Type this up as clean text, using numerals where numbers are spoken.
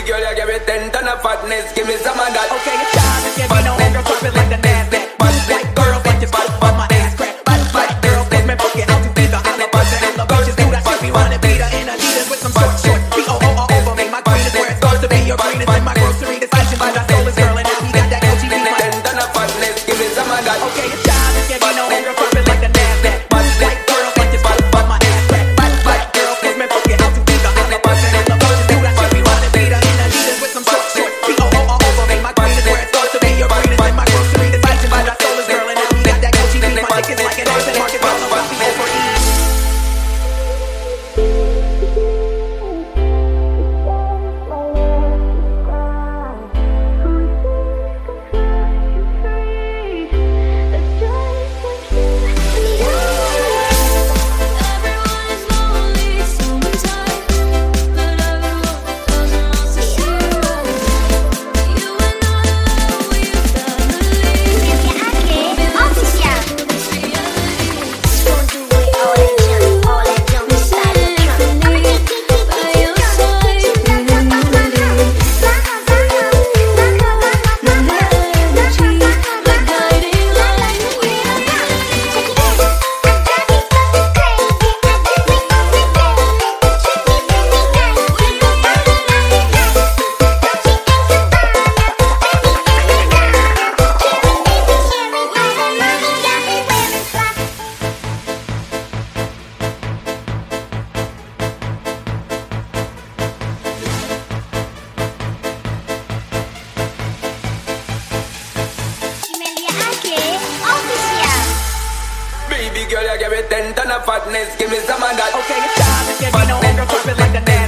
Baby girl, you give me 10 ton of fatness. Give me some of that. Okay, it's time to give me no anger. Drop it like the NASDAQ. White girls like this fuck on my ass crack. Black girls take me fucking out to be the hot buzzer. And the bitches do that shit. We wanna be the in Adidas with some short shorts. B-O-O-R over me. My green is where it's supposed to be. Your green is in my grocery. The station by the soulless girl. And now we got that Gucci. 10 ton of fatness. Give me some of that. Okay, it's time to give me no anger. Drop it like the NASDAQ. White girls like this fuck on my ass crack. Black girls take me fucking out to be the hot buzzer. And the bitches do that shit. We wanna be the in Adidas with some short shorts. B-O-O-R over me. My green is where it's supposed to be. Your green is in my grocery. The station by the soulless girl. And now we got that Gucci. My dick is like an arson market. All about me overeat. Baby girl, you give me 10 ton of fatness. Give me some of that. Okay, it's time to give me no anger. Drop it like the